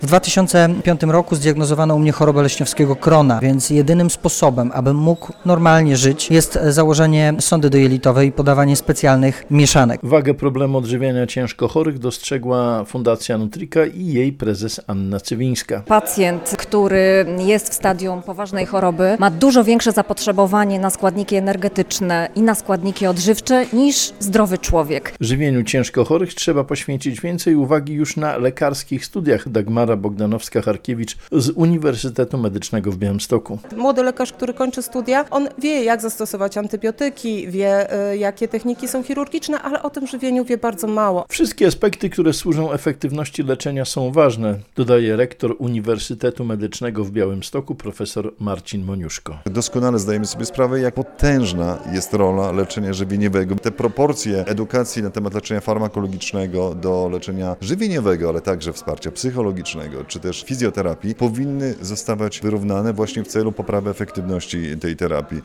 W 2005 roku zdiagnozowano u mnie chorobę leśniowskiego Crohna, więc jedynym sposobem, abym mógł normalnie żyć, jest założenie sondy dojelitowej i podawanie specjalnych mieszanek. Wagę problemu odżywiania ciężko chorych dostrzegła Fundacja Nutrika i jej prezes Anna Cywińska. Pacjent, który jest w stadium poważnej choroby, ma dużo większe zapotrzebowanie na składniki energetyczne i na składniki odżywcze niż zdrowy człowiek. Żywieniu ciężko chorych trzeba poświęcić więcej uwagi już na lekarskich studiach. Dagmara Bogdanowska-Harkiewicz z Uniwersytetu Medycznego w Białymstoku. Młody lekarz, który kończy studia, on wie, jak zastosować antybiotyki, wie, jakie techniki są chirurgiczne, ale o tym żywieniu wie bardzo mało. Wszystkie aspekty, które służą efektywności leczenia, są ważne, dodaje rektor Uniwersytetu Medycznego w Białymstoku profesor Marcin Moniuszko. Doskonale zdajemy sobie sprawę, jak potężna jest rola leczenia żywieniowego. Te proporcje edukacji na temat leczenia farmakologicznego do leczenia żywieniowego, ale także wsparcia psychologicznego czy też fizjoterapii powinny zostawać wyrównane właśnie w celu poprawy efektywności tej terapii.